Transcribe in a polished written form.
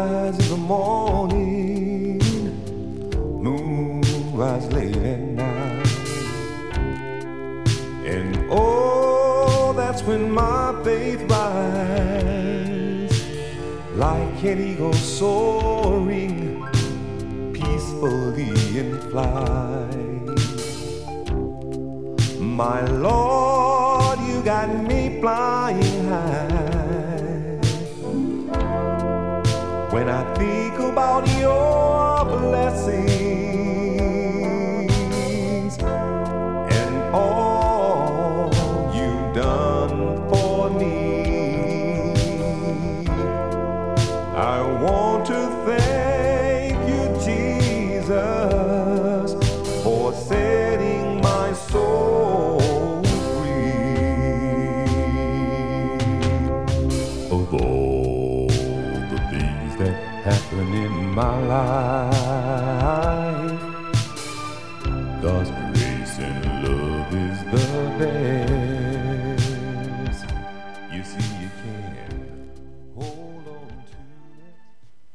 sunrise in the morning, moonrise late at night. And oh, that's when my faith rises like an eagle soaring peacefully in flight. My Lord, you got me flying high. When I think about your blessings and all you've done for me, I want to thank you, Jesus, for setting my soul free. Of all the things that happen in my life,